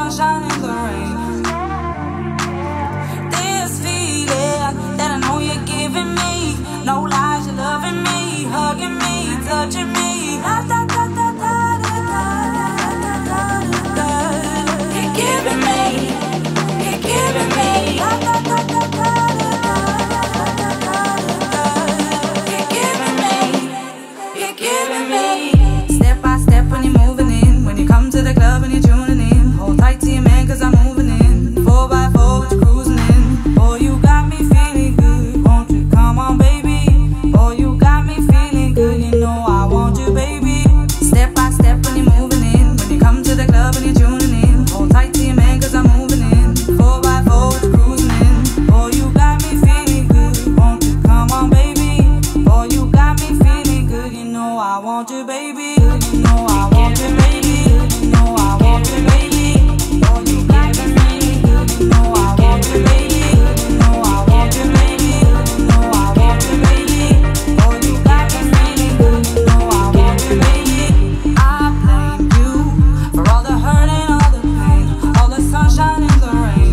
sunshine and the rain. This feeling that I know you're giving me, no lies, you're loving me, hugging me, touching me. Da, da, da, da, da, da, da, da, da. You're giving me, you're giving me. Da, da, da, da, da, da, da, da. You're giving me, you're giving me. Step by step when you're moving in, when you come to the club and you're tuning in. Hold tight to your man 'cause I'm moving in. 4x4 with you cruising in. Boy, you got me feeling good. Won't you come on, baby? Boy, you got me feeling good. You know I want you, baby. Step by step when you're moving in, when you come to the club and you're tuning in. Hold tight to your man 'cause I'm moving in. 4x4 with you cruising in. Boy, you got me feeling good. Won't you come on, baby? Boy, you got me feeling good. You know I want you, baby. You know I want you, baby. You know I want you, baby. Boy, you got me feeling good. You know I want you, baby. You know I want you, baby. You know I want you, baby. Boy, you got me feeling good. You know I want you, baby. I blame you for all the hurt and all the pain, all the sunshine and the rain.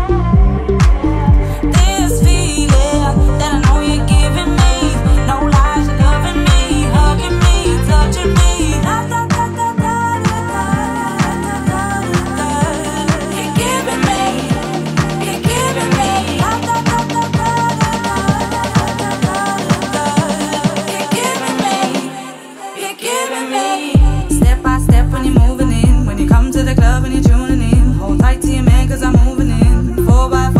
This feeling that I know you're giving me, no lies, you're loving me, hugging me, touching me. Da, da, da, da, da, da, da, da, da. You're giving me, you're giving me. Da, da, da, da, da, da, da, da. You're giving me, you're giving me. Step by step when you're moving in, when you come to the club and you're tuning in. Hold tight to your man 'cause I'm moving in. 4x4